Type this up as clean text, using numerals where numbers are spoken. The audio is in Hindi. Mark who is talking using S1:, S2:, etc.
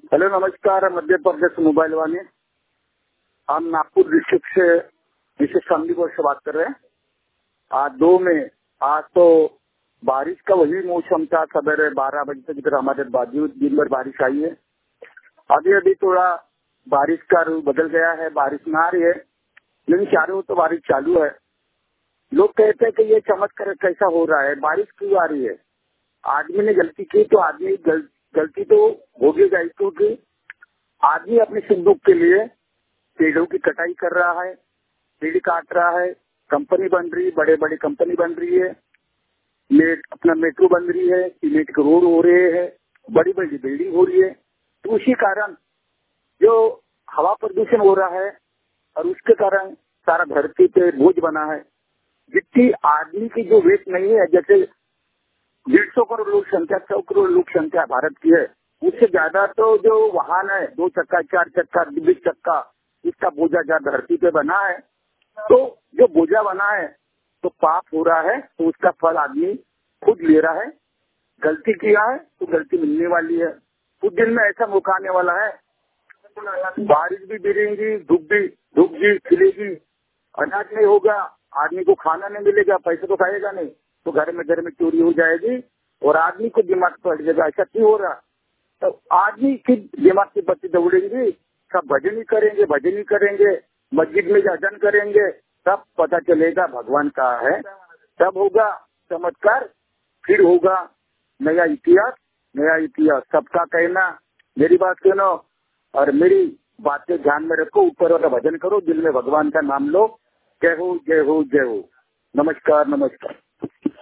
S1: हेलो नमस्कार। मध्य प्रदेश मोबाइल वाले, हम नागपुर डिस्ट्रिक्ट से मिसेस शामली से बात कर रहे हैं। आज 2 में आज तो बारिश का वही मौसम था। सवेरे 12 बजे तक इधर हमारे बाजू दिन भर बारिश आई है। अभी अभी थोड़ा बारिश का रूप बदल गया है, बारिश ना आ रही है, लेकिन चारों तो बारिश चालू है। लोग कहते हैं कि ये चमत्कार कैसा हो रहा है, बारिश क्यों आ रही है। आदमी ने गलती की तो आदमी गलती तो भोगेगा ही, क्योंकि आदमी अपने सुख दुख के लिए पेड़ों की कटाई कर रहा है, पेड़ काट रहा है, कंपनी बन रही, बड़े बड़े कंपनी बन रही है, अपना मेट्रो बन रही है, सीमेंट के रोड हो रहे हैं, बड़ी बड़ी बिल्डिंग हो रही है। तो उसी कारण जो हवा प्रदूषण हो रहा है और उसके कारण सारा धरती पे बोझ बना है। जितनी आदमी की जो वेट नहीं है, जैसे 150 करोड़ लोक संख्या, 100 करोड़ लोक संख्या भारत की है, उससे ज्यादा तो जो वाहन है, 2 चक्का, 4 चक्का, 20 चक्का, इसका बोझा ज्यादा धरती पे बना है। तो जो बोझा बना है तो पाप हो रहा है, तो उसका फल आदमी खुद ले रहा है। गलती किया है तो गलती मिलने वाली है। कुछ दिन में ऐसा मौका आने वाला है, बारिश भी गिरेगी, धूप भी खिलेगी, अनाज नहीं होगा, आदमी को खाना नहीं मिलेगा, पैसे तो खाएगा नहीं, तो घर में चोरी हो जाएगी और आदमी को दिमाग पड़ जाएगा। ऐसा क्यों हो रहा? तो आदमी की दिमाग की बत्ती दौड़ेंगी, सब भजन ही करेंगे, मस्जिद में अजन करेंगे, तब पता चलेगा भगवान कहाँ है। तब होगा चमत्कार, फिर होगा नया इतिहास। सबका कहना, मेरी बात सुनो और मेरी बातें ध्यान में रखो, ऊपर वाला भजन करो, दिल में भगवान का नाम लो। जय हो जय हो जय हो। नमस्कार नमस्कार।